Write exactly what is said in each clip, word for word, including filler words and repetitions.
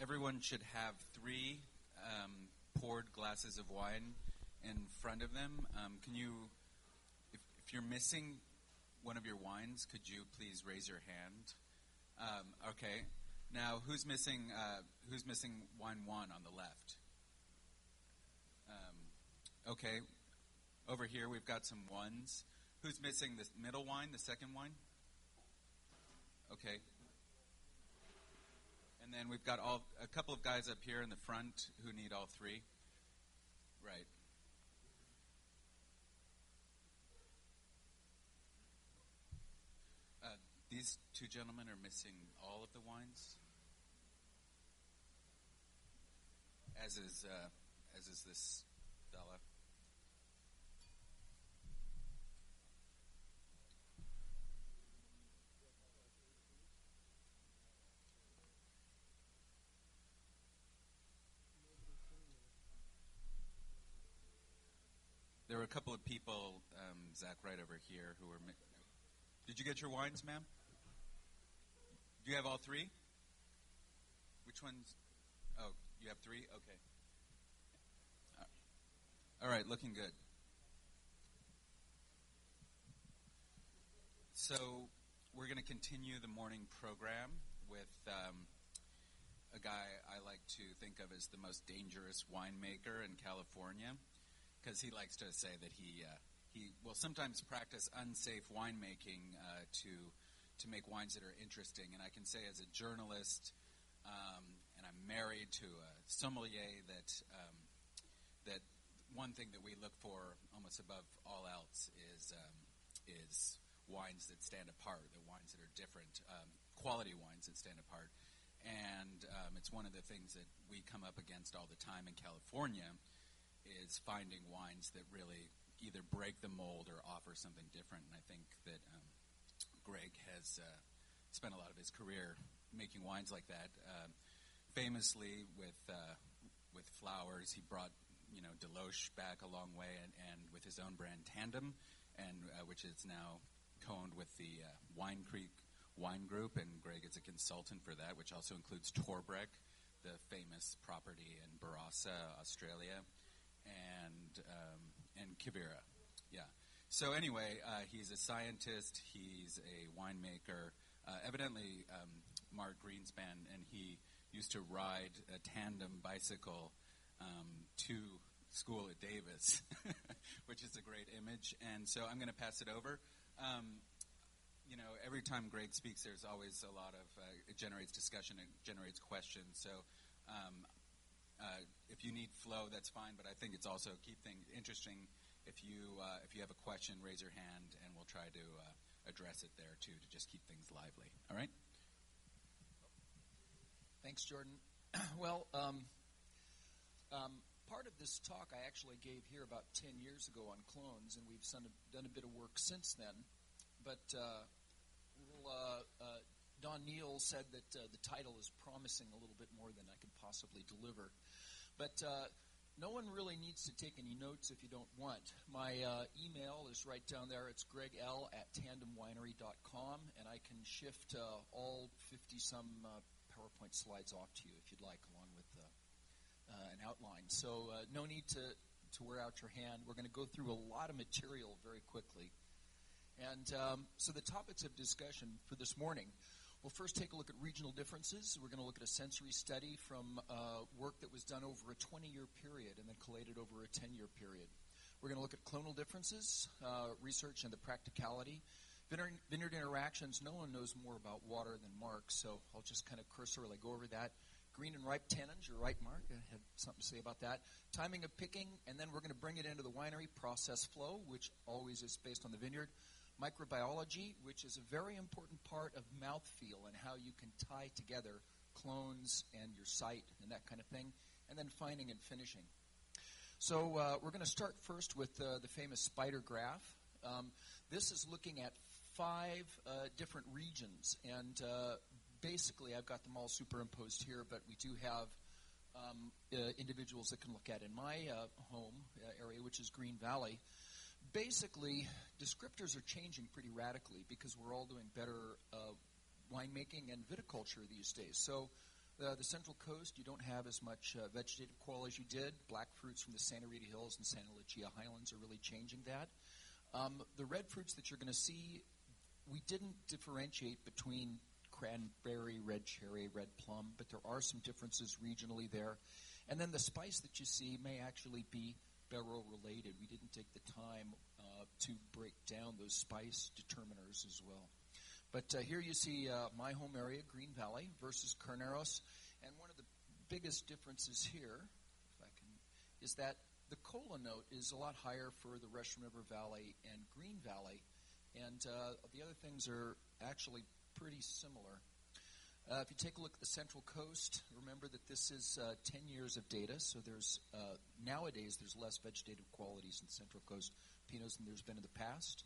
everyone should have three um, poured glasses of wine in front of them. Um, can you, if, if you're missing one of your wines, could you please raise your hand? Um, okay. Now, who's missing? Uh, who's missing wine one on the left? Um, okay. Over here, we've got some ones. Who's missing the middle wine, the second wine? Okay. And then we've got all a couple of guys up here in the front who need all three. Right. Uh, these two gentlemen are missing all of the wines, as is uh, as is this fella. There were a couple of people, um, Zach, right over here, who were. Mi- Did you get your wines, ma'am? Do you have all three? Which ones? Oh, you have three? Okay. All right, looking good. So we're going to continue the morning program with um, a guy I like to think of as the most dangerous winemaker in California, because he likes to say that he uh, he will sometimes practice unsafe winemaking uh, to to make wines that are interesting. And I can say, as a journalist, um, and I'm married to a sommelier, that um, that one thing that we look for almost above all else is um, is wines that stand apart, the wines that are different, um, quality wines that stand apart. And um, it's one of the things that we come up against all the time in California, is finding wines that really either break the mold or offer something different. And I think that um, Greg has uh, spent a lot of his career making wines like that. Uh, famously, with uh, with flowers, he brought you know Deloche back a long way, and, and with his own brand Tandem, and uh, which is now co-owned with the uh, Wine Creek Wine Group. And Greg is a consultant for that, which also includes Torbreck, the famous property in Barossa, Australia. And um, and Kibera, yeah. So anyway, uh, he's a scientist. He's a winemaker. Uh, evidently, um, Mark Greenspan, and he used to ride a tandem bicycle um, to school at Davis, which is a great image. And so I'm going to pass it over. Um, you know, every time Greg speaks, there's always a lot of uh, it generates discussion. It generates questions. So. Um, Uh, if you need flow, that's fine, but I think it's also keep things interesting. If you uh, if you have a question, raise your hand, and we'll try to uh, address it there, too, to just keep things lively. All right? Thanks, Jordan. Well, um, um, part of this talk I actually gave here about ten years ago on clones, and we've done a, done a bit of work since then. But uh, we'll, uh, uh, Don Neal said that uh, the title is promising a little bit more than I could possibly deliver. But uh, no one really needs to take any notes if you don't want. My uh, email is right down there. It's greg l at tandem winery dot com, and I can shift uh, all fifty-some uh, PowerPoint slides off to you if you'd like, along with uh, uh, an outline. So uh, no need to, to wear out your hand. We're going to go through a lot of material very quickly. And um, so the topics of discussion for this morning, we'll first take a look at regional differences. We're going to look at a sensory study from uh, work that was done over a twenty-year period and then collated over a ten-year period. We're going to look at clonal differences, uh, research, and the practicality. Vineyard, vineyard interactions, no one knows more about water than Mark, so I'll just kind of cursorily go over that. Green and ripe tannins, you're right, Mark. I had something to say about that. Timing of picking, and then we're going to bring it into the winery. Process flow, which always is based on the vineyard. Microbiology, which is a very important part of mouthfeel and how you can tie together clones and your site and that kind of thing. And then finding and finishing. So uh, we're going to start first with uh, the famous spider graph. Um, this is looking at five uh, different regions. And uh, basically, I've got them all superimposed here, but we do have um, uh, individuals that can look at in my uh, home uh, area, which is Green Valley. Basically, descriptors are changing pretty radically because we're all doing better uh, winemaking and viticulture these days. So Uh, the Central Coast, you don't have as much uh, vegetative quality as you did. Black fruits from the Santa Rita Hills and Santa Lucia Highlands are really changing that. Um, the red fruits that you're going to see, we didn't differentiate between cranberry, red cherry, red plum, but there are some differences regionally there. And then the spice that you see may actually be barrel related. We didn't take the time uh, to break down those spice determiners as well. But uh, here you see uh, my home area, Green Valley, versus Carneros. And one of the biggest differences here, if I can, is that the cola note is a lot higher for the Russian River Valley and Green Valley. And uh, the other things are actually pretty similar. Uh, if you take a look at the Central Coast, remember that this is uh, ten years of data, so there's uh, nowadays there's less vegetative qualities in Central Coast Pinots than there's been in the past.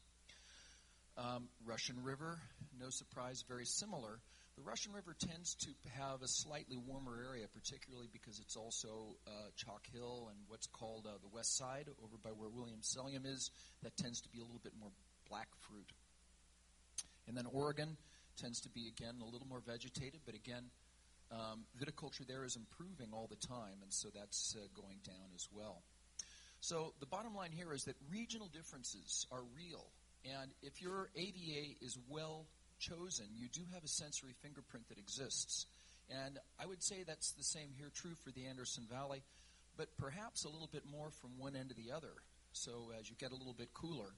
Um, Russian River, no surprise, very similar. The Russian River tends to have a slightly warmer area, particularly because it's also uh, Chalk Hill and what's called uh, the West Side, over by where Williams-Sellingham is. That tends to be a little bit more black fruit. And then Oregon tends to be, again, a little more vegetated, but again, um, viticulture there is improving all the time, and so that's uh, going down as well. So the bottom line here is that regional differences are real, and if your A V A is well chosen, you do have a sensory fingerprint that exists. And I would say that's the same here, true for the Anderson Valley, but perhaps a little bit more from one end to the other, so as you get a little bit cooler.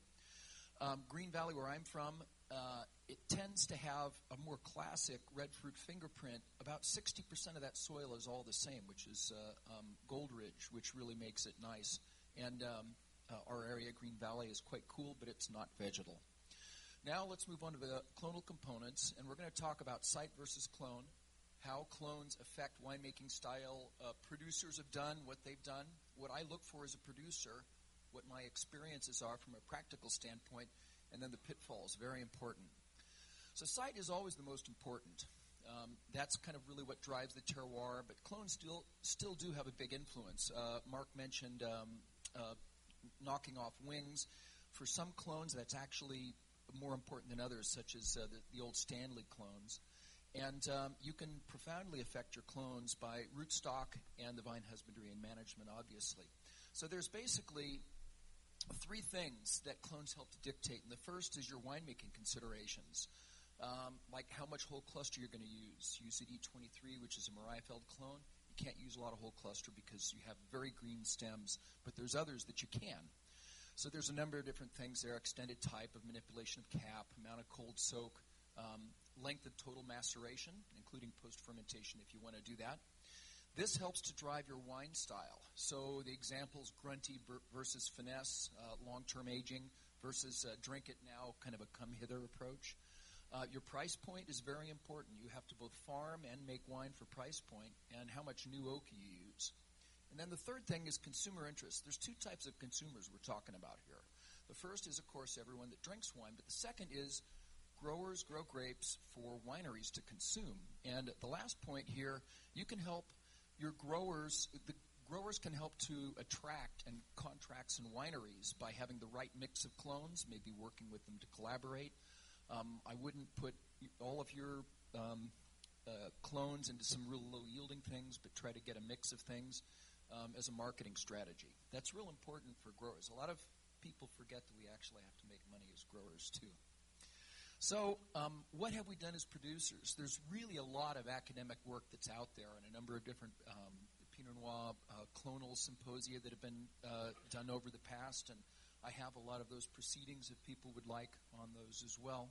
Um, Green Valley, where I'm from, uh, it tends to have a more classic red fruit fingerprint. About sixty percent of that soil is all the same, which is uh, um, gold ridge, which really makes it nice. And um, uh, our area, Green Valley, is quite cool, but it's not vegetal. Now let's move on to the clonal components, and we're going to talk about site versus clone, how clones affect winemaking style. Uh, producers have done what they've done. What I look for as a producer, what my experiences are from a practical standpoint, and then the pitfalls, very important. So site is always the most important. Um, that's kind of really what drives the terroir, but clones still still do have a big influence. Uh, Mark mentioned um, uh, knocking off wings. For some clones, that's actually more important than others, such as uh, the, the old Stanley clones. And um, you can profoundly affect your clones by rootstock and the vine husbandry and management, obviously. So there's basically three things that clones help to dictate. And the first is your winemaking considerations, um, like how much whole cluster you're going to use. U C D twenty-three, which is a Mariafeld clone. You can't use a lot of whole cluster because you have very green stems, but there's others that you can. So there's a number of different things there: extended type of manipulation of cap, amount of cold soak, um, length of total maceration, including post-fermentation if you want to do that. This helps to drive your wine style. So the examples, grunty versus finesse, uh, long-term aging versus uh, drink it now, kind of a come-hither approach. Uh, your price point is very important. You have to both farm and make wine for price point, and how much new oak you use. And then the third thing is consumer interest. There's two types of consumers we're talking about here. The first is, of course, everyone that drinks wine, but the second is growers grow grapes for wineries to consume. And the last point here, you can help your growers, the growers can help to attract and contracts and wineries by having the right mix of clones, maybe working with them to collaborate. Um, I wouldn't put all of your um, uh, clones into some real low-yielding things, but try to get a mix of things um, as a marketing strategy. That's real important for growers. A lot of people forget that we actually have to make money as growers, too. So um, what have we done as producers? There's really a lot of academic work that's out there on a number of different um, Pinot Noir uh, clonal symposia that have been uh, done over the past, and I have a lot of those proceedings if people would like on those as well.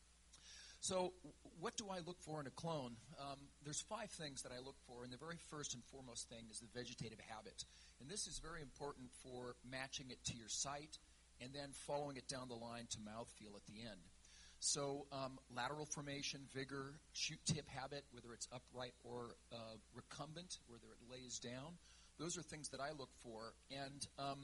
So what do I look for in a clone? Um, there's five things that I look for, and the very first and foremost thing is the vegetative habit. And this is very important for matching it to your site and then following it down the line to mouthfeel at the end. So um, lateral formation, vigor, shoot tip habit, whether it's upright or uh, recumbent, whether it lays down, those are things that I look for. And um,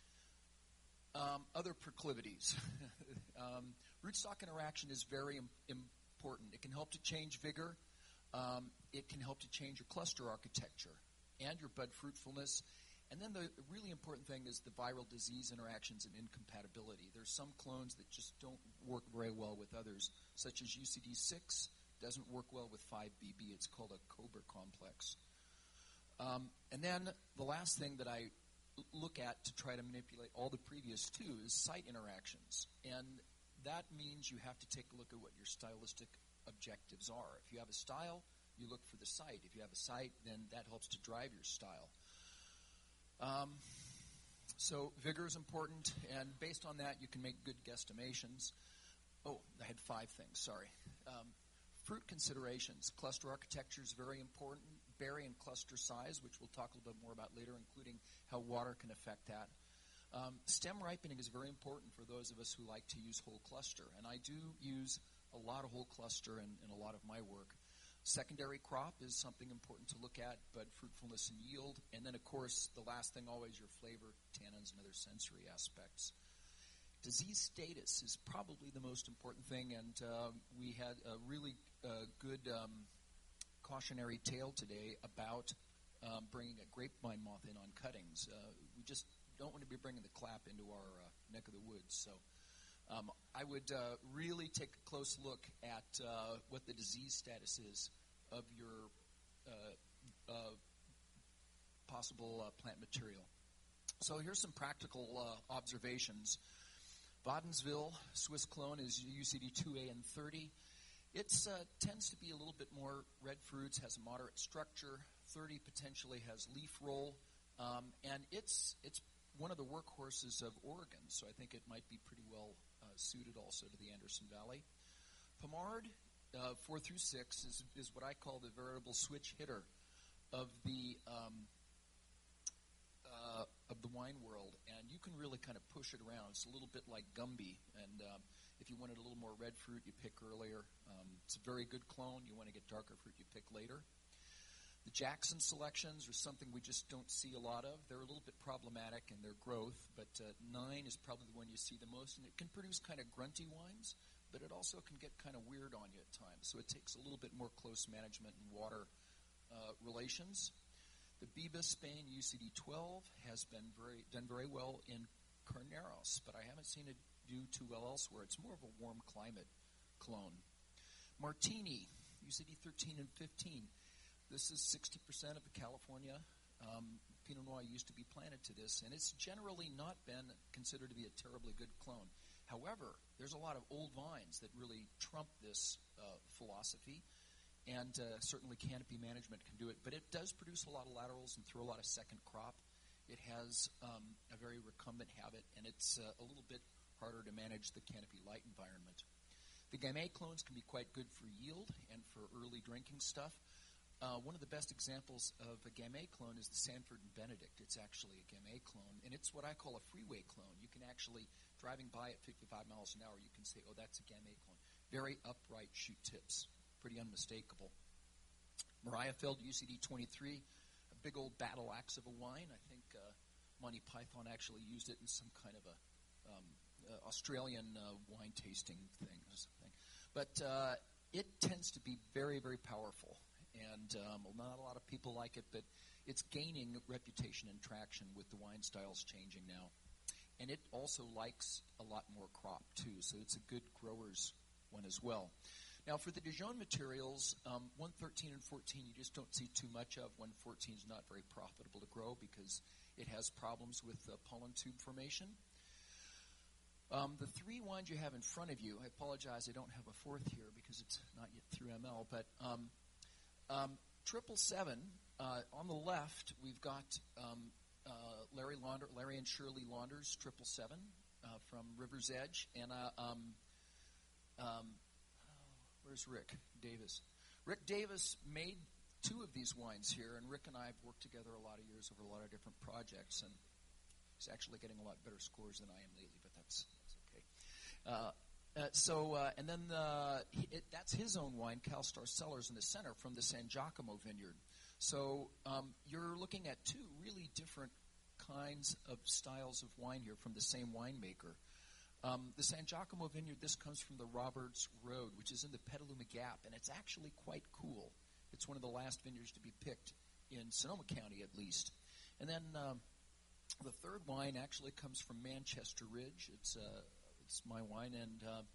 um, other proclivities. um, rootstock interaction is very im- important. It can help to change vigor. Um, it can help to change your cluster architecture and your bud fruitfulness. And then the really important thing is the viral disease interactions and incompatibility. There's some clones that just don't work very well with others, such as U C D six doesn't work well with five B B. It's called a Cobra complex. Um, and then the last thing that I l- look at to try to manipulate all the previous two is site interactions. And that means you have to take a look at what your stylistic objectives are. If you have a style, you look for the site. If you have a site, then that helps to drive your style. Um, so vigor is important, and based on that, you can make good guesstimations. Oh, I had five things, sorry. Um, fruit considerations. Cluster architecture is very important. Berry and cluster size, which we'll talk a little bit more about later, including how water can affect that. Um, stem ripening is very important for those of us who like to use whole cluster, and I do use a lot of whole cluster in, in a lot of my work. Secondary crop is something important to look at, bud fruitfulness and yield, and then, of course, the last thing always, your flavor, tannins, and other sensory aspects. Disease status is probably the most important thing, and uh, we had a really uh, good um, cautionary tale today about um, bringing a grapevine moth in on cuttings. Uh, we just don't want to be bringing the clap into our uh, neck of the woods. So um, I would uh, really take a close look at uh, what the disease status is of your uh, uh, possible uh, plant material. So here's some practical uh, observations. Wadenswil Swiss clone is U C D two A and thirty. It uh, tends to be a little bit more red fruits, has a moderate structure. thirty potentially has leaf roll, um, and it's it's one of the workhorses of Oregon, so I think it might be pretty well uh, suited also to the Anderson Valley. Pommard, uh, four through six, is, is what I call the veritable switch hitter of the um, uh, of the wine world, and you can really kind of push it around. It's a little bit like Gumby, and um, if you wanted a little more red fruit, you pick earlier. Um, it's a very good clone. You want to get darker fruit, you pick later. The Jackson selections are something we just don't see a lot of. They're a little bit problematic in their growth, but uh, nine is probably the one you see the most, and it can produce kind of grunty wines, but it also can get kind of weird on you at times, so it takes a little bit more close management and water uh, relations. The Biba Spain U C D twelve has been very done very well in Carneros, but I haven't seen it do too well elsewhere. It's more of a warm climate clone. Martini, U C D thirteen and fifteen. This is sixty percent of the California um, Pinot Noir used to be planted to this, and it's generally not been considered to be a terribly good clone. However, there's a lot of old vines that really trump this uh, philosophy, and uh, certainly canopy management can do it, but it does produce a lot of laterals and throw a lot of second crop. It has um, a very recumbent habit, and it's uh, a little bit harder to manage the canopy light environment. The Gamay clones can be quite good for yield and for early drinking stuff. Uh, one of the best examples of a Gamay clone is the Sanford and Benedict. It's actually a Gamay clone, and it's what I call a freeway clone. You can actually, driving by at fifty-five miles an hour, you can say, oh, that's a Gamay clone. Very upright shoot tips, pretty unmistakable. Mariafeld U C D twenty-three, a big old battle axe of a wine. I think uh, Monty Python actually used it in some kind of a um, uh, Australian uh, wine tasting thing or something. But uh, it tends to be very, very powerful. And um, well, not a lot of people like it, but it's gaining reputation and traction with the wine styles changing now. And it also likes a lot more crop, too, so it's a good grower's one as well. Now, for the Dijon materials, um, one thirteen and fourteen you just don't see too much of. one fourteen is not very profitable to grow because it has problems with uh, pollen tube formation. Um, the three wines you have in front of you, I apologize, I don't have a fourth here because it's not yet through M L, but um, um, triple seven, uh, on the left, we've got um, uh, Larry Launder, Larry and Shirley Launder's triple seven uh, from River's Edge, and uh, um, um, where's Rick Davis? Rick Davis made two of these wines here, and Rick and I have worked together a lot of years over a lot of different projects, and he's actually getting a lot better scores than I am lately, but that's, that's okay. Uh, uh, so, uh, and then uh, he, it, that's his own wine, CalStar Cellars in the center from the San Giacomo vineyard. So um, you're looking at two really different kinds of styles of wine here from the same winemaker. Um, the San Giacomo vineyard, this comes from the Roberts Road, which is in the Petaluma Gap, and it's actually quite cool. It's one of the last vineyards to be picked in Sonoma County, at least. And then um, the third wine actually comes from Manchester Ridge. It's uh, it's my wine, and uh,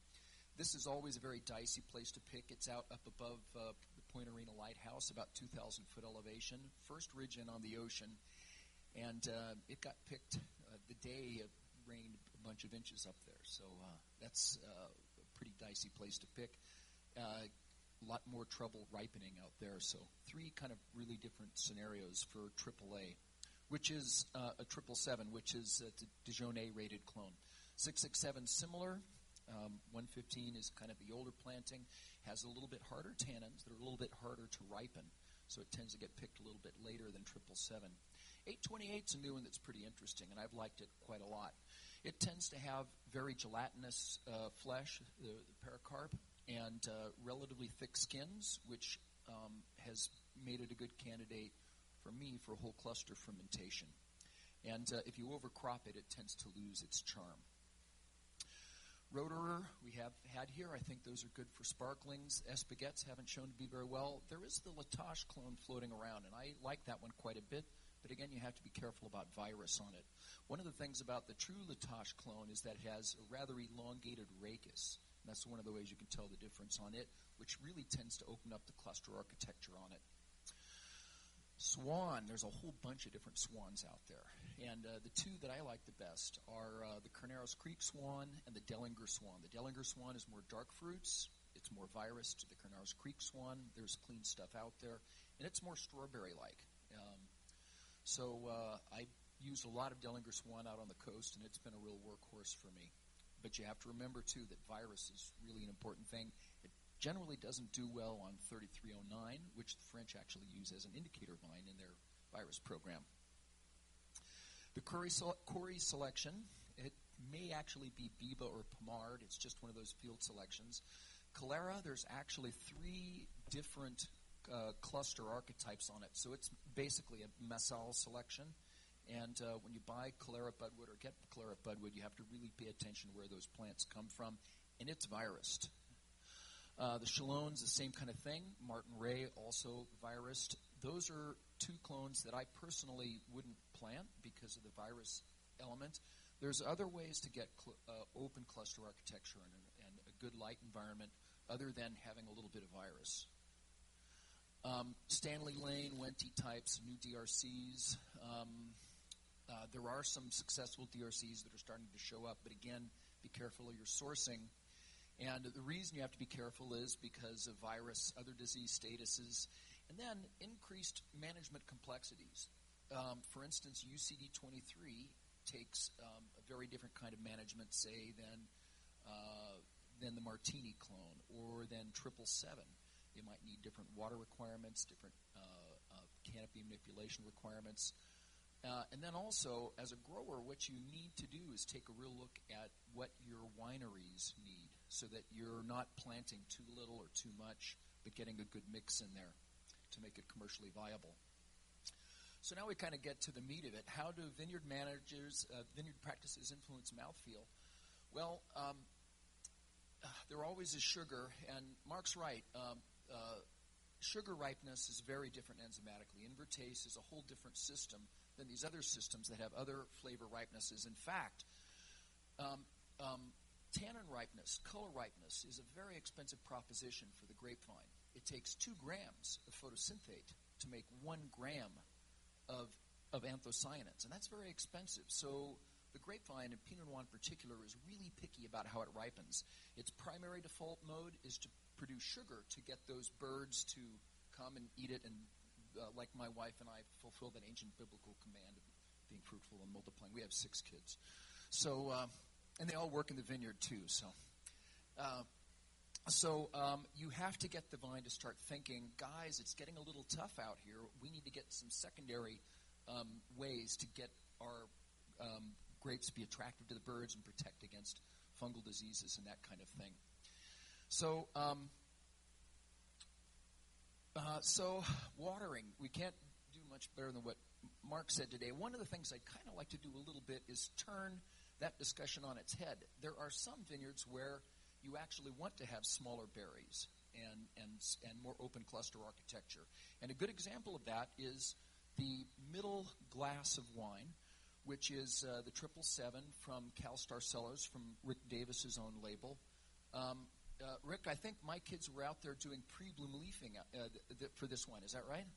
This is always a very dicey place to pick. It's out up above uh, the Point Arena Lighthouse, about two thousand foot elevation, first ridge in on the ocean, and uh, it got picked uh, the day it rained a bunch of inches up there. So uh, that's uh, a pretty dicey place to pick. Uh, a lot more trouble ripening out there. So three kind of really different scenarios for triple A, which is uh, a triple seven, which is a Dijonais rated clone. six six seven similar. Um, one fifteen is kind of the older planting, has a little bit harder tannins that are a little bit harder to ripen, so it tends to get picked a little bit later than triple seven. eight twenty-eight is a new one that's pretty interesting, and I've liked it quite a lot. It tends to have very gelatinous uh, flesh, the, the pericarp, and uh, relatively thick skins, which um, has made it a good candidate for me for whole cluster fermentation. And uh, if you overcrop it, it tends to lose its charm. Roederer we have had here. I think those are good for sparklings. Espaguettes haven't shown to be very well. There is the Latache clone floating around, and I like that one quite a bit. But again, you have to be careful about virus on it. One of the things about the true Latache clone is that it has a rather elongated rachis. And that's one of the ways you can tell the difference on it, which really tends to open up the cluster architecture on it. Swan, there's a whole bunch of different swans out there. And uh, the two that I like the best are uh, the Carneros Creek swan and the Dellinger swan. The Dellinger swan is more dark fruits. It's more virus to the Carneros Creek swan. There's clean stuff out there. And it's more strawberry-like. Um, so uh, I used a lot of Dellinger swan out on the coast, and it's been a real workhorse for me. But you have to remember, too, that virus is really an important thing. It generally doesn't do well on thirty-three oh nine, which the French actually use as an indicator vine in their virus program. The Corey, Corey selection, it may actually be Biba or Pomard. It's just one of those field selections. Calera, there's actually three different uh, cluster archetypes on it. So it's basically a Massal selection. And uh, when you buy Calera Budwood or get Calera Budwood, you have to really pay attention where those plants come from. And it's virused. Uh, the Chalon's the same kind of thing. Martin Ray also virused. Those are two clones that I personally wouldn't plant because of the virus element. There's other ways to get cl- uh, open cluster architecture and, and a good light environment other than having a little bit of virus. Um, Stanley Lane, Wente types, new D R Cs. Um, uh, there are some successful D R Cs that are starting to show up, but again, be careful of your sourcing. And the reason you have to be careful is because of virus, other disease statuses, and then increased management complexities. Um, for instance, U C D twenty-three takes um, a very different kind of management, say, than uh, than the Martini clone or than triple seven. They might need different water requirements, different uh, uh, canopy manipulation requirements. Uh, and then also, as a grower, what you need to do is take a real look at what your wineries need so that you're not planting too little or too much, but getting a good mix in there to make it commercially viable. So now we kind of get to the meat of it. How do vineyard managers, uh, vineyard practices influence mouthfeel? Well, um, uh, there always is sugar, and Mark's right. Um, uh, sugar ripeness is very different enzymatically. Invertase is a whole different system than these other systems that have other flavor ripenesses. In fact, um, um, tannin ripeness, color ripeness, is a very expensive proposition for the grapevine. It takes two grams of photosynthate to make one gram of, of anthocyanins, and that's very expensive. So the grapevine, and Pinot Noir in particular, is really picky about how it ripens. Its primary default mode is to produce sugar to get those birds to come and eat it, and uh, like my wife and I fulfill that ancient biblical command of being fruitful and multiplying. We have six kids. So, uh, and they all work in the vineyard too, so... Uh, So um, you have to get the vine to start thinking, guys, it's getting a little tough out here. We need to get some secondary um, ways to get our um, grapes to be attractive to the birds and protect against fungal diseases and that kind of thing. So, um, uh, so watering, we can't do much better than what Mark said today. One of the things I'd kind of like to do a little bit is turn that discussion on its head. There are some vineyards where you actually want to have smaller berries and, and, and more open cluster architecture. And a good example of that is the middle glass of wine, which is uh, the triple seven from CalStar Cellars, from Rick Davis's own label. Um, uh, Rick, I think my kids were out there doing pre-bloom leafing uh, th- th- for this one. Is that right?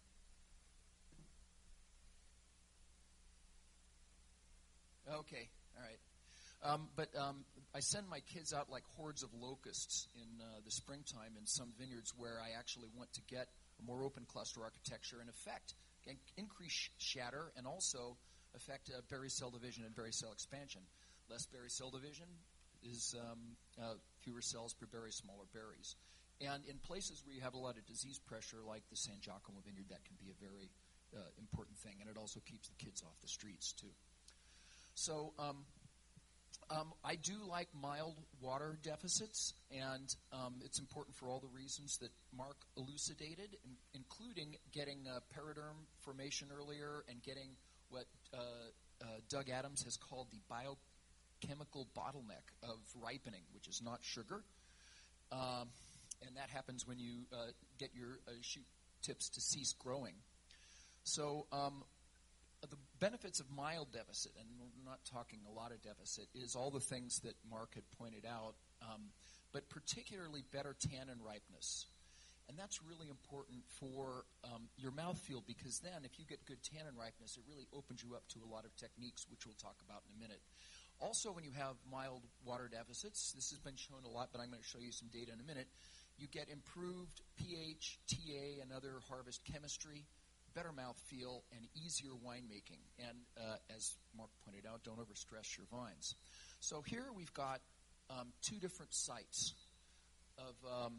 Okay, all right. Um, but um, I send my kids out like hordes of locusts in uh, the springtime in some vineyards where I actually want to get a more open cluster architecture and affect, and increase shatter, and also affect uh, berry cell division and berry cell expansion. Less berry cell division is um, uh, fewer cells per berry, smaller berries. And in places where you have a lot of disease pressure, like the San Giacomo vineyard, that can be a very uh, important thing. And it also keeps the kids off the streets, too. So um, um, I do like mild water deficits, and um, it's important for all the reasons that Mark elucidated, in, including getting uh, periderm formation earlier and getting what uh, uh, Doug Adams has called the biochemical bottleneck of ripening, which is not sugar. Um, and that happens when you uh, get your uh, shoot tips to cease growing. So um, the benefits of mild deficit, and we're not talking a lot of deficit, is all the things that Mark had pointed out, um, but particularly better tannin ripeness. And that's really important for um, your mouthfeel, because then if you get good tannin ripeness, it really opens you up to a lot of techniques, which we'll talk about in a minute. Also, when you have mild water deficits, this has been shown a lot, but I'm going to show you some data in a minute, you get improved pH, T A, and other harvest chemistry, better mouthfeel, and easier winemaking. And uh, as Mark pointed out, don't overstress your vines. So here we've got um, two different sites of, um,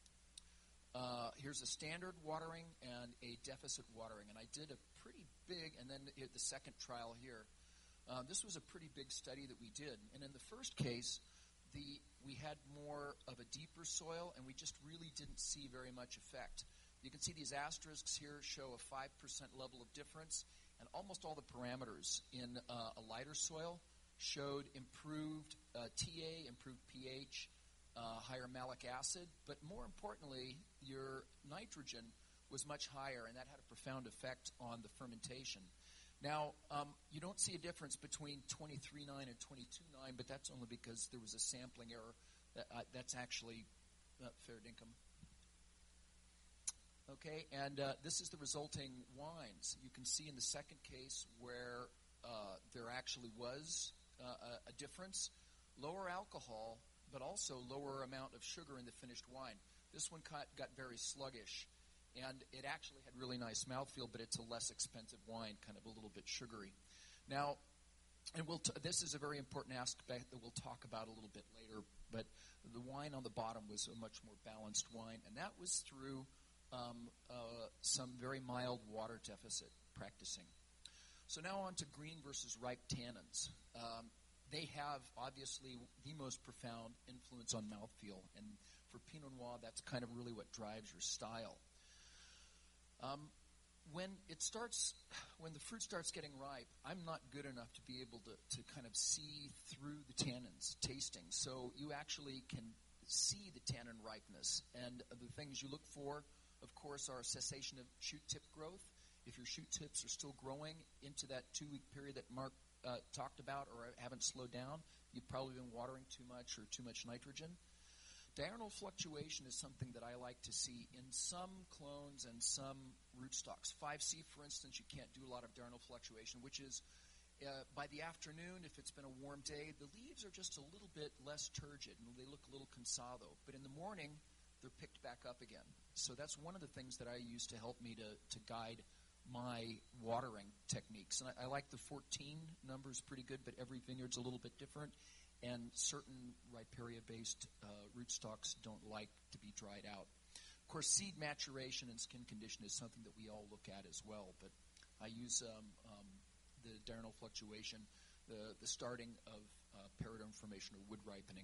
uh, here's a standard watering and a deficit watering. And I did a pretty big, and then the second trial here. Uh, this was a pretty big study that we did. And in the first case, the we had more of a deeper soil, and we just really didn't see very much effect. You can see these asterisks here show a five percent level of difference, and almost all the parameters in uh, a lighter soil showed improved uh, T A, improved pH, uh, higher malic acid, but more importantly, your nitrogen was much higher, and that had a profound effect on the fermentation. Now, um, you don't see a difference between twenty-three point nine and twenty-two point nine, but that's only because there was a sampling error. That, uh, that's actually uh, fair dinkum. Okay, and uh, this is the resulting wines. You can see in the second case where uh, there actually was uh, a, a difference. Lower alcohol, but also lower amount of sugar in the finished wine. This one got, got very sluggish. And it actually had really nice mouthfeel, but it's a less expensive wine, kind of a little bit sugary. Now, and we'll t- this is a very important aspect that we'll talk about a little bit later, but the wine on the bottom was a much more balanced wine, and that was through um, uh, some very mild water deficit practicing. So now on to green versus ripe tannins. Um, they have, obviously, the most profound influence on mouthfeel, and for Pinot Noir, that's kind of really what drives your style. Um, when it starts, when the fruit starts getting ripe, I'm not good enough to be able to, to kind of see through the tannins tasting. So you actually can see the tannin ripeness. And the things you look for, of course, are cessation of shoot tip growth. If your shoot tips are still growing into that two-week period that Mark uh, talked about or haven't slowed down, you've probably been watering too much or too much nitrogen. Diurnal fluctuation is something that I like to see in some clones and some rootstocks. five C, for instance, you can't do a lot of diurnal fluctuation, which is uh, by the afternoon, if it's been a warm day, the leaves are just a little bit less turgid, and they look a little cansado. But in the morning, they're picked back up again. So that's one of the things that I use to help me to, to guide my watering techniques. And I, I like the fourteen numbers pretty good, but every vineyard's a little bit different. And certain riparian-based uh, rootstocks don't like to be dried out. Of course, seed maturation and skin condition is something that we all look at as well. But I use um, um, the diurnal fluctuation, the, the starting of uh, periderm formation or wood ripening.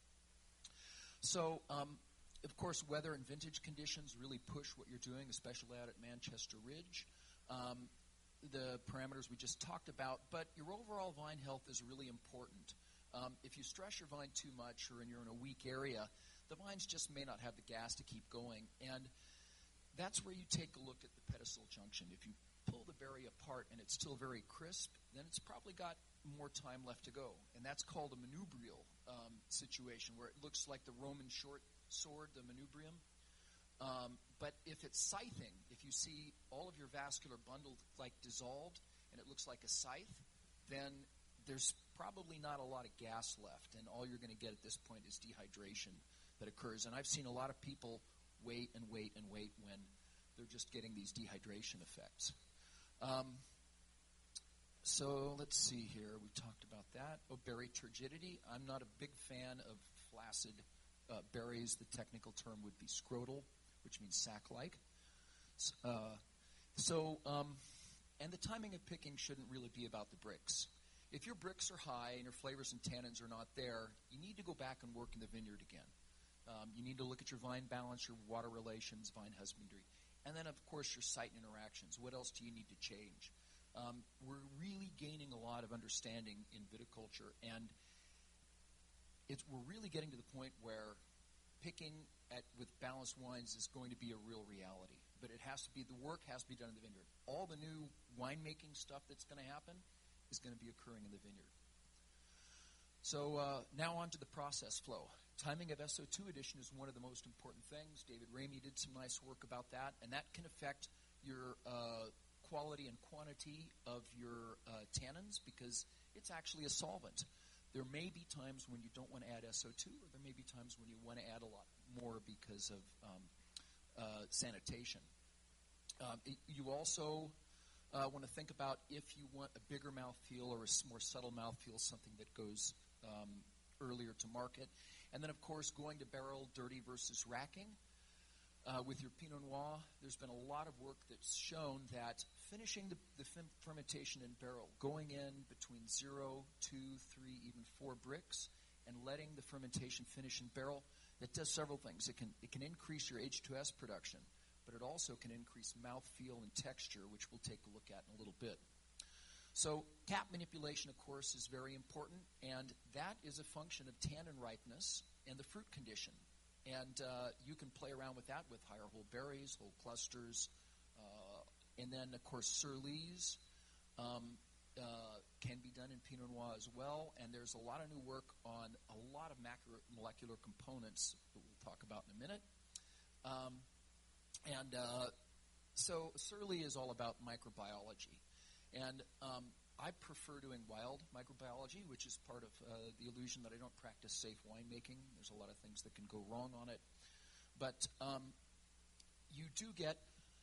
So, um, of course, weather and vintage conditions really push what you're doing, especially out at Manchester Ridge. Um, the parameters we just talked about, but your overall vine health is really important. Um, if you stress your vine too much or you're in a weak area, the vines just may not have the gas to keep going. And that's where you take a look at the pedicel junction. If you pull the berry apart and it's still very crisp, then it's probably got more time left to go. And that's called a manubrial um, situation, where it looks like the Roman short sword, the manubrium. Um, but if it's scything, if you see all of your vascular bundle like dissolved and it looks like a scythe, then there's probably not a lot of gas left, and all you're going to get at this point is dehydration that occurs. And I've seen a lot of people wait and wait and wait when they're just getting these dehydration effects. Um, so let's see here. We talked about that. Oh, berry turgidity. I'm not a big fan of flaccid uh, berries. The technical term would be scrotal, which means sac-like. Uh, so, um, and the timing of picking shouldn't really be about the Brix. If your Brix are high and your flavors and tannins are not there, you need to go back and work in the vineyard again. Um, you need to look at your vine balance, your water relations, vine husbandry. And then, of course, your site and interactions. What else do you need to change? Um, we're really gaining a lot of understanding in viticulture, and it's, we're really getting to the point where picking at, with balanced wines is going to be a real reality. But it has to be, the work has to be done in the vineyard. All the new winemaking stuff that's going to happen is going to be occurring in the vineyard. So uh, now on to the process flow. Timing of S O two addition is one of the most important things. David Ramey did some nice work about that, and that can affect your uh, quality and quantity of your uh, tannins because it's actually a solvent. There may be times when you don't want to add S O two, or there may be times when you want to add a lot more because of um, uh, sanitation. Um, it, you also uh, want to think about if you want a bigger mouthfeel or a more subtle mouthfeel, something that goes um, earlier to market. And then, of course, going to barrel, dirty versus racking. Uh, with your Pinot Noir, there's been a lot of work that's shown that finishing the, the f- fermentation in barrel, going in between zero, two, three, even four Brix, and letting the fermentation finish in barrel, that does several things. It can it can increase your H two S production, but it also can increase mouthfeel and texture, which we'll take a look at in a little bit. So cap manipulation, of course, is very important, and that is a function of tannin ripeness and the fruit condition. And uh, you can play around with that with higher whole berries, whole clusters, uh, and then, of course, Surlies um, uh, can be done in Pinot Noir as well. And there's a lot of new work on a lot of macro- molecular components that we'll talk about in a minute. Um, and uh, so Surly is all about microbiology. And um, I prefer doing wild microbiology, which is part of uh, the illusion that I don't practice safe winemaking. There's a lot of things that can go wrong on it. But um, you do get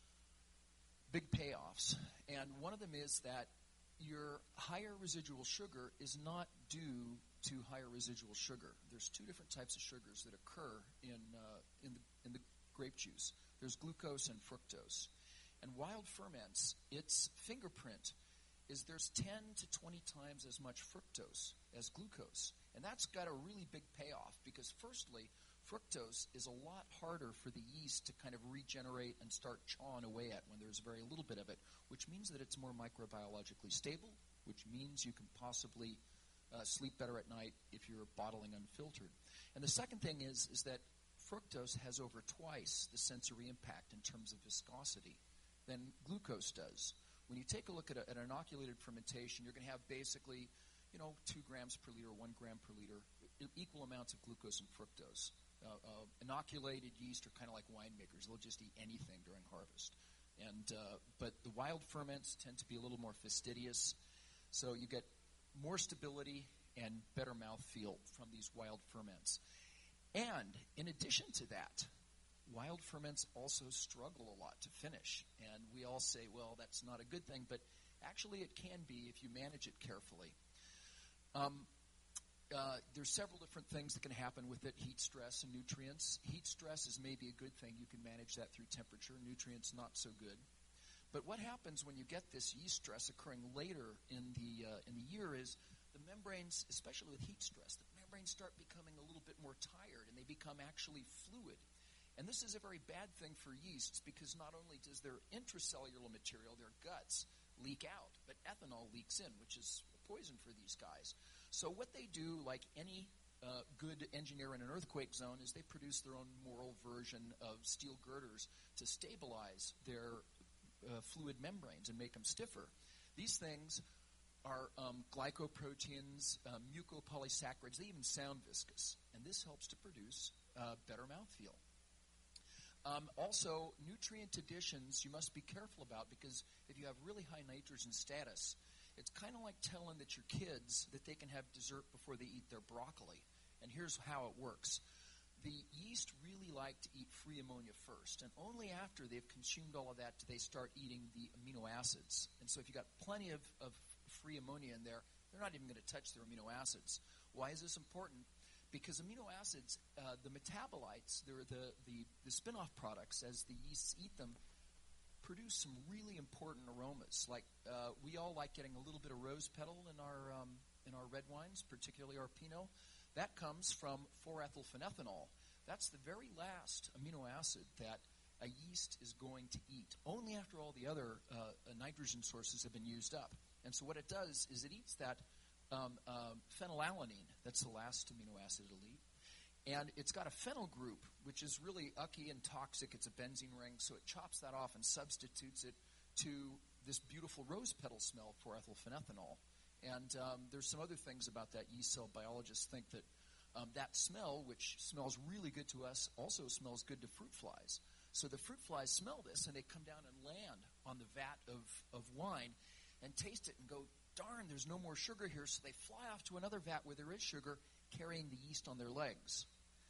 big payoffs. And one of them is that your higher residual sugar is not due to higher residual sugar. There's two different types of sugars that occur in, uh, in, the, in the grape juice. There's glucose and fructose. And wild ferments, its fingerprint is there's ten to twenty times as much fructose as glucose. And that's got a really big payoff because, firstly, fructose is a lot harder for the yeast to kind of regenerate and start chawing away at when there's very little bit of it, which means that it's more microbiologically stable, which means you can possibly uh, sleep better at night if you're bottling unfiltered. And the second thing is, is that fructose has over twice the sensory impact in terms of viscosity than glucose does. When you take a look at, a, at an inoculated fermentation, you're going to have basically, you know, two grams per liter, one gram per liter, equal amounts of glucose and fructose. Uh, uh, inoculated yeast are kind of like winemakers. They'll just eat anything during harvest. And uh, but the wild ferments tend to be a little more fastidious, so you get more stability and better mouthfeel from these wild ferments. And in addition to that, wild ferments also struggle a lot to finish. And we all say, well, that's not a good thing, but actually it can be if you manage it carefully. Um, uh, there's several different things that can happen with it, heat stress and nutrients. Heat stress is maybe a good thing. You can manage that through temperature. Nutrients, not so good. But what happens when you get this yeast stress occurring later in the uh, in the year is the membranes, especially with heat stress, the membranes start becoming a little bit more tired, and they become actually fluid. And this is a very bad thing for yeasts because not only does their intracellular material, their guts, leak out, but ethanol leaks in, which is a poison for these guys. So what they do, like any uh, good engineer in an earthquake zone, is they produce their own moral version of steel girders to stabilize their uh, fluid membranes and make them stiffer. These things are um, glycoproteins, uh, mucopolysaccharides. They even sound viscous. And this helps to produce uh, better mouthfeel. Um, also, nutrient additions you must be careful about, because if you have really high nitrogen status, it's kind of like telling that your kids that they can have dessert before they eat their broccoli. And here's how it works. The yeast really like to eat free ammonia first, and only after they've consumed all of that do they start eating the amino acids. And so if you've got plenty of, of free ammonia in there, they're not even going to touch their amino acids. Why is this important? Because amino acids, uh, the metabolites, they're the, the, the spin-off products, as the yeasts eat them, produce some really important aromas. Like uh, we all like getting a little bit of rose petal in our um, in our red wines, particularly our Pinot. That comes from four ethyl phenethanol. That's the very last amino acid that a yeast is going to eat, only after all the other uh, nitrogen sources have been used up. And so what it does is it eats that Um, uh, phenylalanine, that's the last amino acid it'll eat. And it's got a phenyl group, which is really ucky and toxic. It's a benzene ring, so it chops that off and substitutes it to this beautiful rose petal smell for ethyl phenethanol. And um, there's some other things about that. Yeast cell biologists think that um, that smell, which smells really good to us, also smells good to fruit flies. So the fruit flies smell this, and they come down and land on the vat of, of wine and taste it and go, darn, there's no more sugar here, so they fly off to another vat where there is sugar, carrying the yeast on their legs.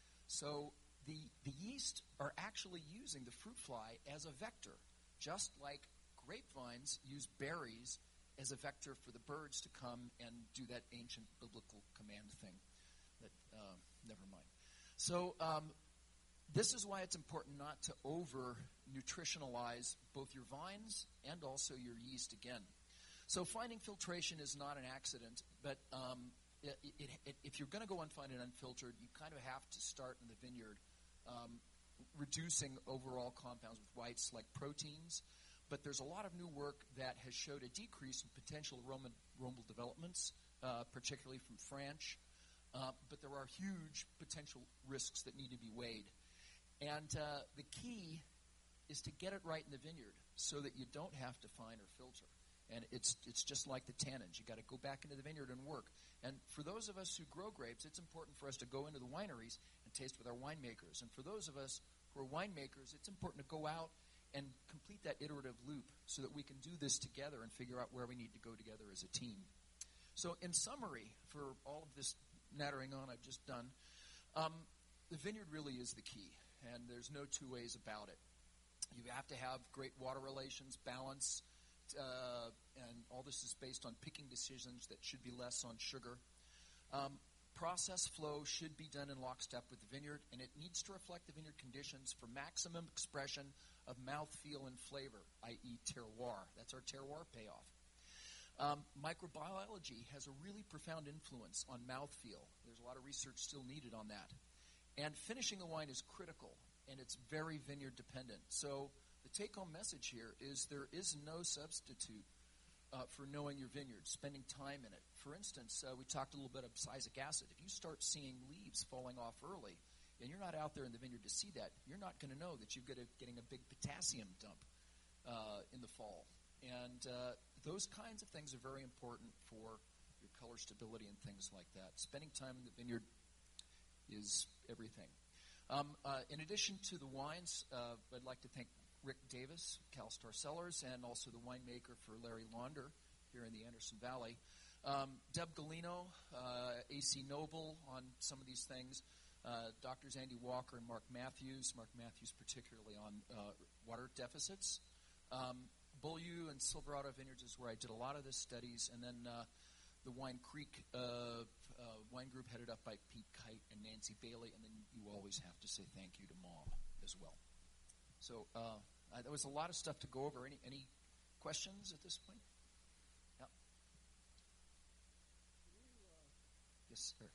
So the, the yeast are actually using the fruit fly as a vector, just like grapevines use berries as a vector for the birds to come and do that ancient biblical command thing. That uh, never mind. So um, this is why it's important not to over-nutritionalize both your vines and also your yeast again. So finding filtration is not an accident, but um, it, it, it, if you're going to go and find it unfiltered, you kind of have to start in the vineyard um, reducing overall compounds with whites like proteins. But there's a lot of new work that has showed a decrease in potential aroma, aromal developments, uh, particularly from French. Uh, but there are huge potential risks that need to be weighed. And uh, the key is to get it right in the vineyard so that you don't have to fine or filter. And it's it's just like the tannins. You got to go back into the vineyard and work. And for those of us who grow grapes, it's important for us to go into the wineries and taste with our winemakers. And for those of us who are winemakers, it's important to go out and complete that iterative loop so that we can do this together and figure out where we need to go together as a team. So in summary, for all of this nattering on I've just done, um, the vineyard really is the key. And there's no two ways about it. You have to have great water relations, balance, Uh, and all this is based on picking decisions that should be less on sugar. Um, process flow should be done in lockstep with the vineyard, and it needs to reflect the vineyard conditions for maximum expression of mouthfeel and flavor, that is terroir. That's our terroir payoff. Um, microbiology has a really profound influence on mouthfeel. There's a lot of research still needed on that. And finishing the wine is critical, and it's very vineyard dependent. So the take-home message here is there is no substitute uh, for knowing your vineyard, spending time in it. For instance, uh, we talked a little bit of abscisic acid. If you start seeing leaves falling off early, and you're not out there in the vineyard to see that, you're not going to know that you're gonna, getting a big potassium dump uh, in the fall. And uh, those kinds of things are very important for your color stability and things like that. Spending time in the vineyard is everything. Um, uh, in addition to the wines, uh, I'd like to thank Rick Davis, CalStar Cellars, and also the winemaker for Larry Launder here in the Anderson Valley. Um, Deb Galino, uh, A C Noble on some of these things. Uh, Doctors Andy Walker and Mark Matthews. Mark Matthews particularly on uh, water deficits. Um, Beaulieu and Silverado Vineyards is where I did a lot of the studies. And then uh, the Wine Creek uh, uh, wine group headed up by Pete Kite and Nancy Bailey. And then you always have to say thank you to Mom as well. So uh, uh, there was a lot of stuff to go over. Any any questions at this point? Yeah. Yes, sir.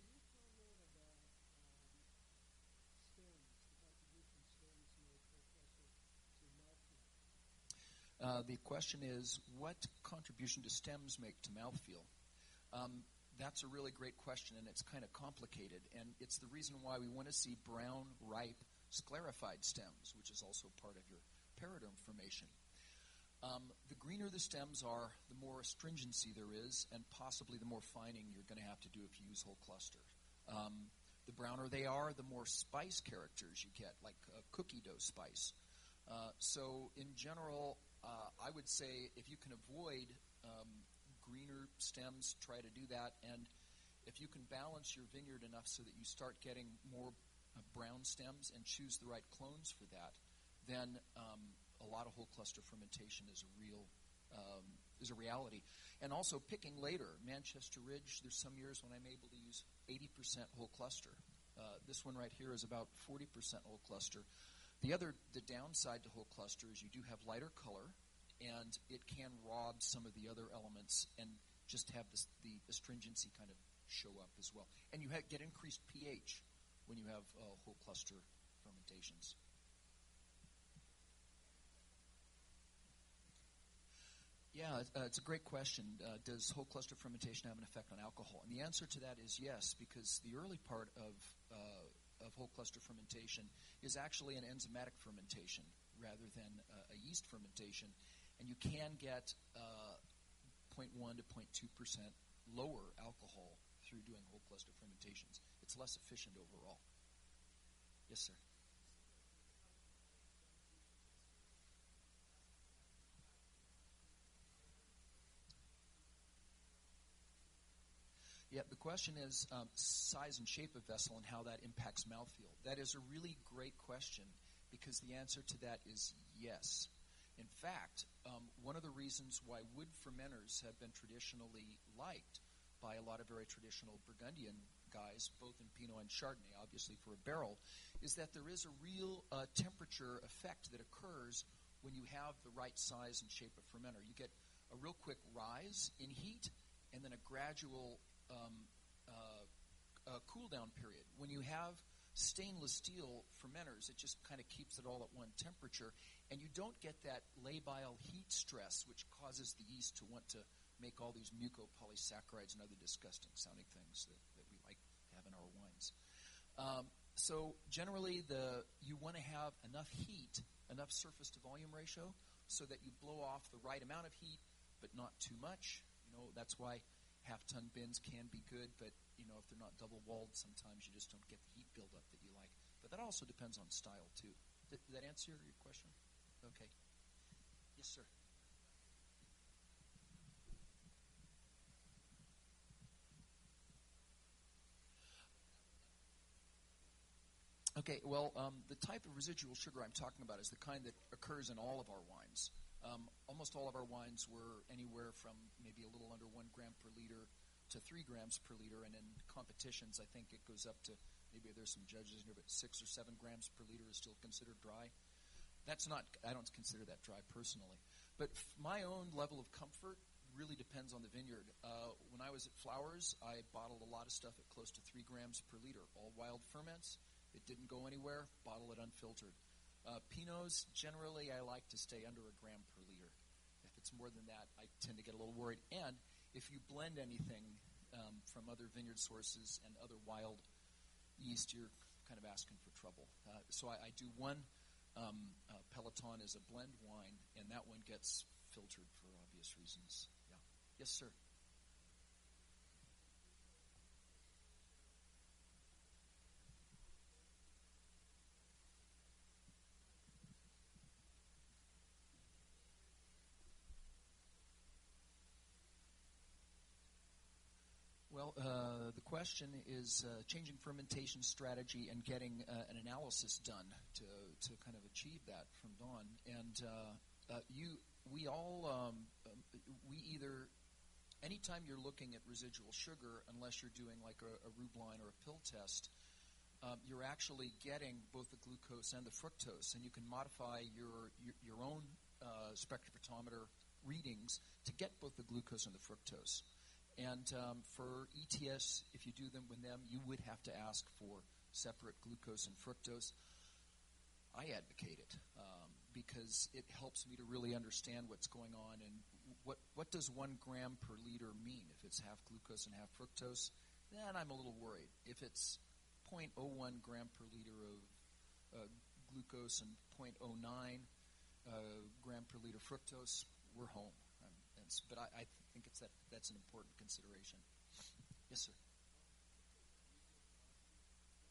Uh, the question is, what contribution do stems make to mouthfeel? Um, that's a really great question, and it's kind of complicated. And it's the reason why we want to see brown, ripe, sclerified stems, which is also part of your periderm formation. Um, the greener the stems are, the more astringency there is, and possibly the more fining you're going to have to do if you use whole cluster. Um, The browner they are, the more spice characters you get, like uh, cookie dough spice. Uh, so in general, uh, I would say if you can avoid um, greener stems, try to do that. And if you can balance your vineyard enough so that you start getting more uh, brown stems and choose the right clones for that, then um, a lot of whole cluster fermentation is a real um, is a reality. And also picking later. Manchester Ridge, there's some years when I'm able to use eighty percent whole cluster. Uh, this one right here is about forty percent whole cluster. The other, the downside to whole cluster is you do have lighter color, and it can rob some of the other elements and just have this, the astringency kind of show up as well. And you ha- get increased pH when you have uh, whole cluster fermentations. Yeah, uh, it's a great question. Uh, does whole cluster fermentation have an effect on alcohol? And the answer to that is yes, because the early part of uh, of whole cluster fermentation is actually an enzymatic fermentation rather than uh, a yeast fermentation, and you can get uh, zero point one to zero point two percent lower alcohol through doing whole cluster fermentations. It's less efficient overall. Yes, sir. Yeah, the question is um, size and shape of vessel and how that impacts mouthfeel. That is a really great question because the answer to that is yes. In fact, um, one of the reasons why wood fermenters have been traditionally liked by a lot of very traditional Burgundian guys, both in Pinot and Chardonnay, obviously for a barrel, is that there is a real uh, temperature effect that occurs when you have the right size and shape of fermenter. You get a real quick rise in heat and then a gradual Um, uh, uh, cool down period. When you have stainless steel fermenters, it just kind of keeps it all at one temperature, and you don't get that labile heat stress, which causes the yeast to want to make all these mucopolysaccharides and other disgusting sounding things that, that we like to have in our wines. Um, so generally, the you want to have enough heat, enough surface to volume ratio, so that you blow off the right amount of heat, but not too much. You know, that's why half-ton bins can be good, but you know if they're not double-walled, sometimes you just don't get the heat buildup that you like. But that also depends on style too. Did, did that answer your question? Okay. Yes, sir. Okay. Well, um, the type of residual sugar I'm talking about is the kind that occurs in all of our wines. Um, almost all of our wines were anywhere from maybe a little under one gram per liter to three grams per liter, and in competitions, I think it goes up to maybe there's some judges here, but six or seven grams per liter is still considered dry. That's not, I don't consider that dry personally. But f- my own level of comfort really depends on the vineyard. Uh, when I was at Flowers, I bottled a lot of stuff at close to three grams per liter, all wild ferments. It didn't go anywhere, bottle it unfiltered. Uh, Pinots, generally, I like to stay under a gram per liter. If it's more than that, I tend to get a little worried. And if you blend anything um, from other vineyard sources and other wild yeast, you're kind of asking for trouble. Uh, so I, I do one um, uh, Peloton as a blend wine, and that one gets filtered for obvious reasons. Yeah. Yes, sir. Well, uh, the question is uh, changing fermentation strategy and getting uh, an analysis done to to kind of achieve that from Dawn. And uh, uh, you, we all, um, um, we either, anytime you're looking at residual sugar, unless you're doing like a, a Rubline or a pill test, um, you're actually getting both the glucose and the fructose, and you can modify your your, your own uh, spectrophotometer readings to get both the glucose and the fructose. And um, for E T S, if you do them with them, you would have to ask for separate glucose and fructose. I advocate it um, because it helps me to really understand what's going on and what what does one gram per liter mean. If it's half glucose and half fructose, then I'm a little worried. If it's zero point zero one gram per liter of uh, glucose and zero point zero nine uh, gram per liter fructose, we're home. Um, and, but I, I think it's that that's an important consideration. Yes, sir.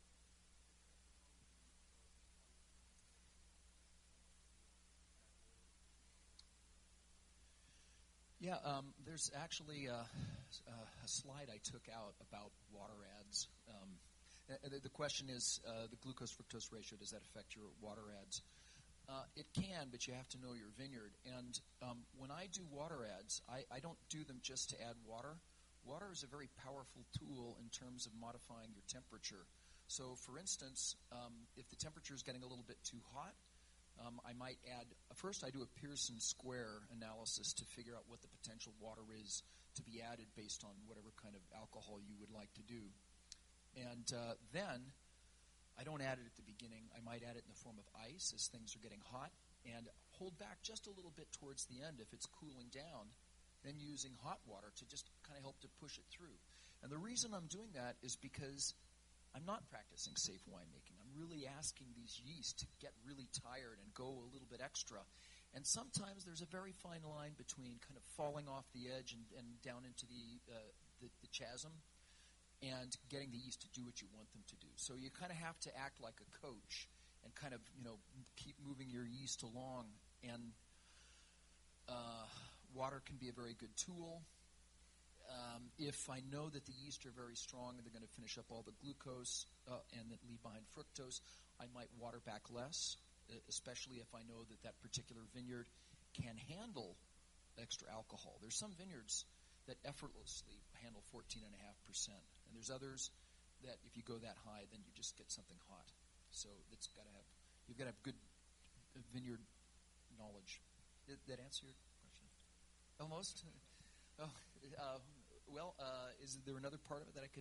Yeah, um, there's actually a, a slide I took out about water ads. Um, the, the question is uh, the glucose-fructose ratio, does that affect your water ads? Uh, it can, but you have to know your vineyard. And um, when I do water ads, I, I don't do them just to add water. Water is a very powerful tool in terms of modifying your temperature. So, for instance, um, if the temperature is getting a little bit too hot, um, I might add, first I do a Pearson square analysis to figure out what the potential water is to be added based on whatever kind of alcohol you would like to do. And uh, then I don't add it at the beginning. I might add it in the form of ice as things are getting hot, and hold back just a little bit towards the end if it's cooling down, then using hot water to just kind of help to push it through. And the reason I'm doing that is because I'm not practicing safe winemaking. I'm really asking these yeast to get really tired and go a little bit extra. And sometimes there's a very fine line between kind of falling off the edge and, and down into the, uh, the the chasm and getting the yeast to do what you want them to do. So you kind of have to act like a coach and kind of, you know, keep moving your yeast along. And uh, water can be a very good tool. Um, if I know that the yeast are very strong and they're going to finish up all the glucose uh, and that leave behind fructose, I might water back less, especially if I know that that particular vineyard can handle extra alcohol. There's some vineyards that effortlessly handle fourteen point five percent, and there's others that if you go that high, then you just get something hot. So it's got to have you've got to have good vineyard knowledge. Did that answer your question? Almost. Oh, uh, well, uh, is there another part of it that I could?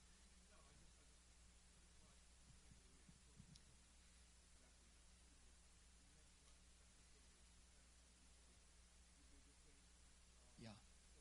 Yeah.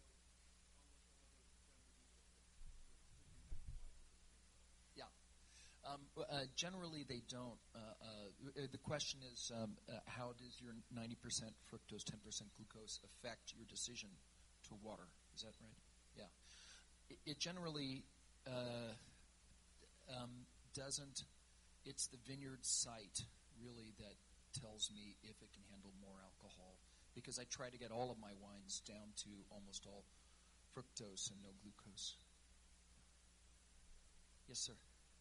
Yeah. Um, uh, generally, they don't. Uh, uh, the question is, um, uh, how does your ninety percent fructose, ten percent glucose affect your decision to water? Is that right? Yeah. It, it generally uh, um, doesn't. It's the vineyard site, really, that tells me if it can handle more alcohol. Because I try to get all of my wines down to almost all fructose and no glucose. Yes, sir.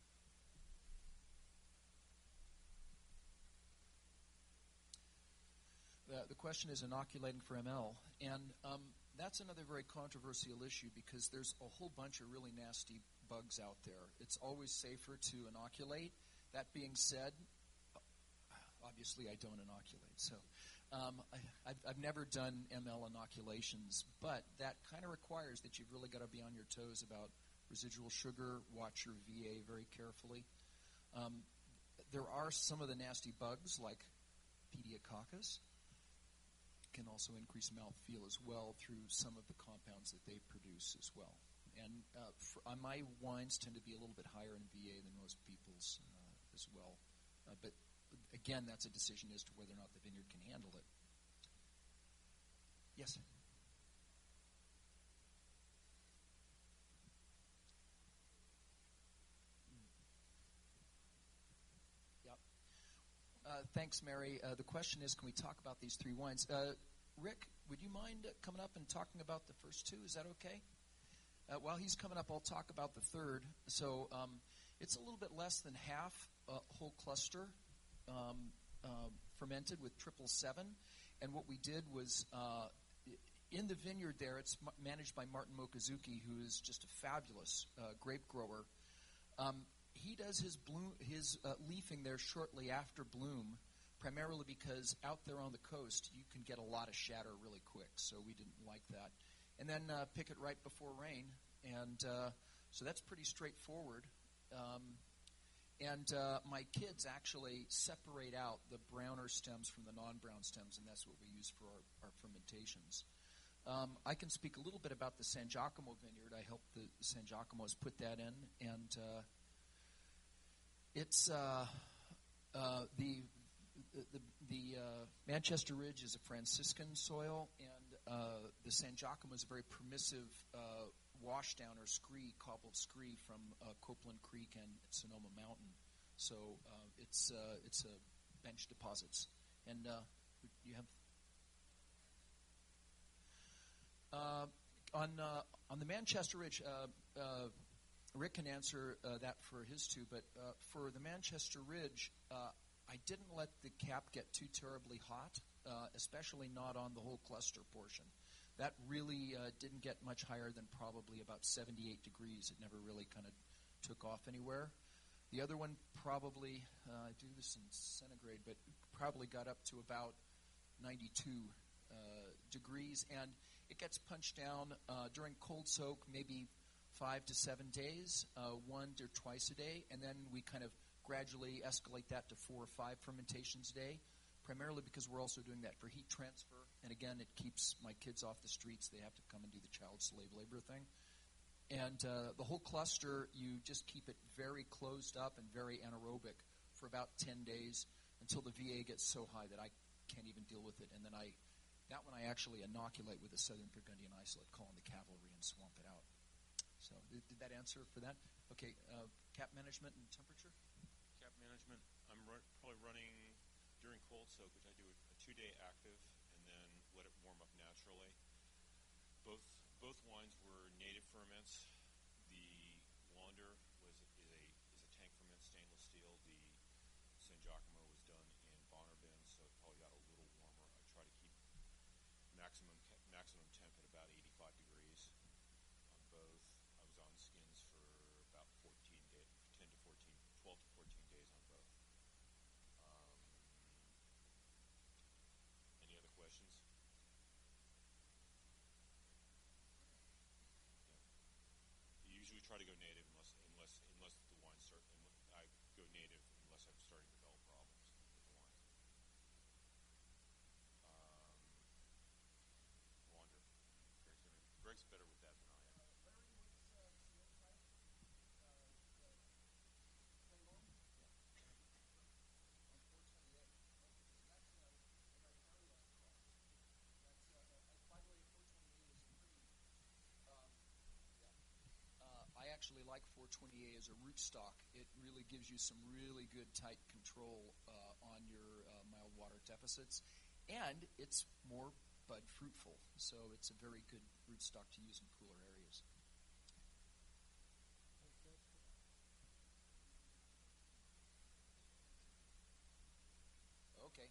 Uh, the question is inoculating for M L, and um, that's another very controversial issue because there's a whole bunch of really nasty bugs out there. It's always safer to inoculate. That being said, obviously I don't inoculate, so um, I, I've, I've never done M L inoculations, but that kind of requires that you've really got to be on your toes about residual sugar, watch your V A very carefully. Um, there are some of the nasty bugs like Pediococcus can also increase mouthfeel as well through some of the compounds that they produce as well. And uh, for, uh, my wines tend to be a little bit higher in V A than most people's uh, as well. Uh, but again, that's a decision as to whether or not the vineyard can handle it. Yes? Yep. Uh, thanks, Mary. Uh, the question is, can we talk about these three wines? Uh, Rick, would you mind uh, coming up and talking about the first two? Is that okay? Uh, while he's coming up, I'll talk about the third. So um, it's a little bit less than half a whole cluster um, uh, fermented with triple seven. And what we did was uh, in the vineyard there, it's m- managed by Martin Mokazuki, who is just a fabulous uh, grape grower. Um, he does his bloom, his uh, leafing there shortly after bloom, primarily because out there on the coast you can get a lot of shatter really quick. So we didn't like that. And then uh, pick it right before rain, and uh, so that's pretty straightforward. Um, and uh, my kids actually separate out the browner stems from the non-brown stems, and that's what we use for our, our fermentations. Um, I can speak a little bit about the San Giacomo vineyard. I helped the San Giacomos put that in, and uh, it's uh, uh, the the, the uh, Manchester Ridge is a Franciscan soil, and uh, the San Giacomo is a very permissive uh, washdown or scree, cobbled scree from uh, Copeland Creek and Sonoma Mountain. So uh, it's uh, it's a bench deposits. And uh, you have on uh, on the Manchester Ridge, uh, uh, Rick can answer uh, that for his two, but uh, for the Manchester Ridge, uh, I didn't let the cap get too terribly hot, uh, especially not on the whole cluster portion. That really uh, didn't get much higher than probably about seventy-eight degrees. It never really kind of took off anywhere. The other one probably, uh, I do this in centigrade, but probably got up to about ninety-two uh, degrees, and it gets punched down uh, during cold soak, maybe five to seven days, uh, one to twice a day, and then we kind of gradually escalate that to four or five fermentations a day, primarily because we're also doing that for heat transfer. And again, it keeps my kids off the streets. They have to come and do the child slave labor thing. And uh, the whole cluster, you just keep it very closed up and very anaerobic for about ten days until the V A gets so high that I can't even deal with it. And then I, that one I actually inoculate with a Southern Burgundian isolate, calling the cavalry, and swamp it out. So did, did that answer for that? Okay, uh, cap management and temperature? Cap management, I'm run, probably running during cold soak, which I do a two-day active and then let it warm up naturally. Both both wines were native ferments. The Wander was is a is a tank ferment stainless steel. The San Giacomo was done in Bonner bins, so it probably got a little warmer. I try to keep maximum maximum temp at about eighty-five degrees on both. I was on skins for about fourteen days, ten to fourteen, twelve to fourteen days on both. Um, any other questions? Yeah. You usually try to go native unless unless unless the wine start. I go native unless I'm starting to develop problems with the wine. Um, Wander. Greg's, gonna, Greg's better with that than I am. I actually like four twenty A as a rootstock. It really gives you some really good tight control uh, on your uh, mild water deficits, and it's more bud fruitful, so it's a very good rootstock to use in cooler areas. Okay.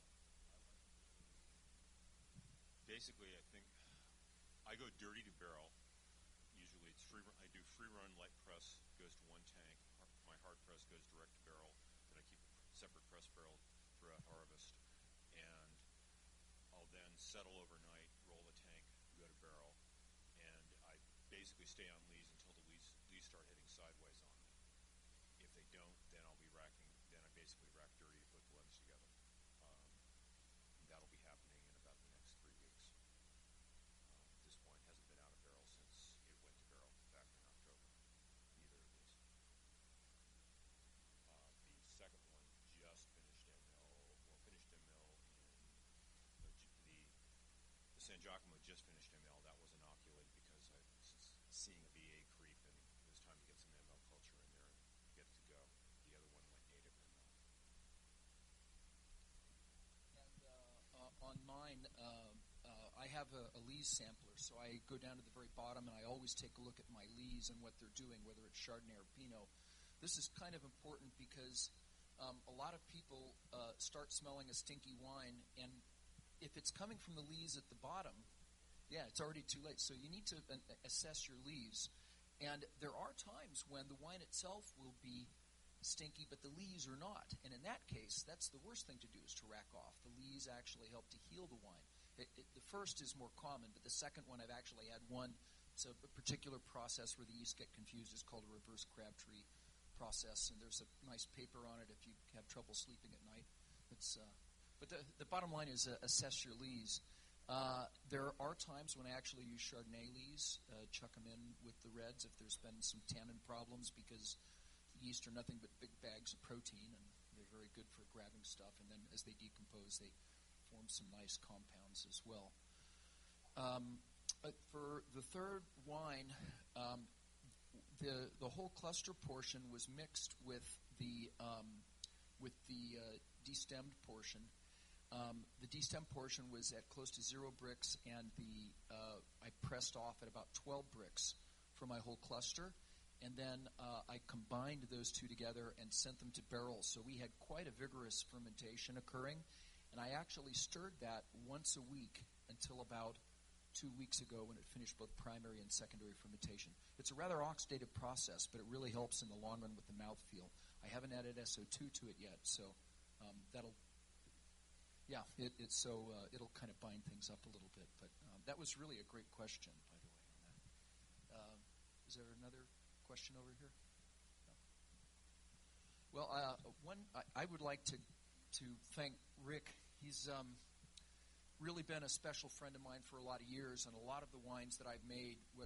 Basically, I think I go dirty to barrel. Usually, it's free. I do free run light press, goes to one tank. My hard press goes direct to barrel. Then I keep a separate press barrel throughout harvest, and I'll then settle overnight, roll the tank, go to barrel, and I basically stay on lees until the lees, lees start hitting sideways on me. If they don't, then I'll be racking. Then I basically rack dirty to put blends together. Um, that'll be happening in about the next three weeks. Um, this wine hasn't been out of barrel since it went to barrel back in October. Neither of these. Uh, the second one just finished in mill. Well, finished in mill in the, the, the San Giacomo just finished in mill. That was inoculated because I was seeing a V A creep, and it was time to get some M L culture in there and get it to go. The other one went native in mill. And uh, uh, on mine, uh, uh, I have a, a lees sampler, so I go down to the very bottom and I always take a look at my lees and what they're doing, whether it's Chardonnay or Pinot. This is kind of important because um, a lot of people uh, start smelling a stinky wine, and if it's coming from the lees at the bottom, yeah, it's already too late. So you need to uh, assess your lees. And there are times when the wine itself will be stinky, but the lees are not. And in that case, that's the worst thing to do, is to rack off. The lees actually help to heal the wine. It, it, the first is more common, but the second one, I've actually had one. It's a, a particular process where the yeast get confused. It's called a reverse Crabtree process, and there's a nice paper on it if you have trouble sleeping at night. It's, uh, but the, the bottom line is uh, assess your lees. Uh, there are times when I actually use Chardonnay lees, uh, chuck them in with the reds if there's been some tannin problems, because yeast are nothing but big bags of protein, and they're very good for grabbing stuff. And then as they decompose, they form some nice compounds as well. Um, but for the third wine, um, the the whole cluster portion was mixed with the um, with the uh, destemmed portion. Um, the destemmed portion was at close to zero Brix, and the uh, I pressed pressed off at about twelve bricks for my whole cluster. And then uh, I combined those two together and sent them to barrels. So we had quite a vigorous fermentation occurring. And I actually stirred that once a week until about two weeks ago when it finished both primary and secondary fermentation. It's a rather oxidative process, but it really helps in the long run with the mouthfeel. I haven't added S O two to it yet, so um, that'll, yeah, it, it's so uh, it'll kind of bind things up a little bit. But um, that was really a great question, by the way, on that. Uh, is there another question over here? No. Well, uh, one I, I would like to to thank Rick. He's um, really been a special friend of mine for a lot of years, and a lot of the wines that I've made,